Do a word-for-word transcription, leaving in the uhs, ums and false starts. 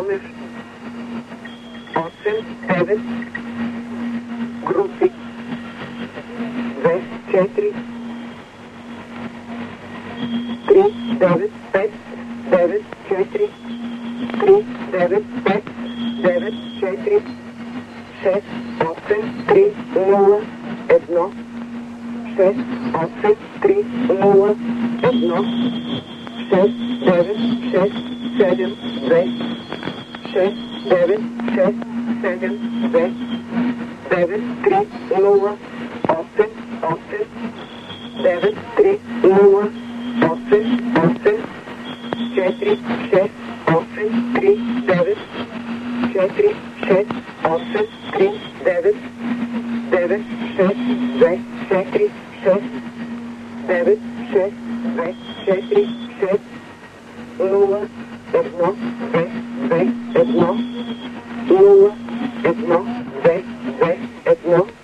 номер осем девет, групи две четири три девет пет девет четири три девет пет девет четири шест осем три нула едно шест осем три нула едно шест девет шест седем две шест девет шест седем две девет три нула осем осем девет три нула осем осем четири шест осем три девет четири шест осем три девет девет шест две четири шест девет шест две четири шест нула едно две две едно нула едно две две едно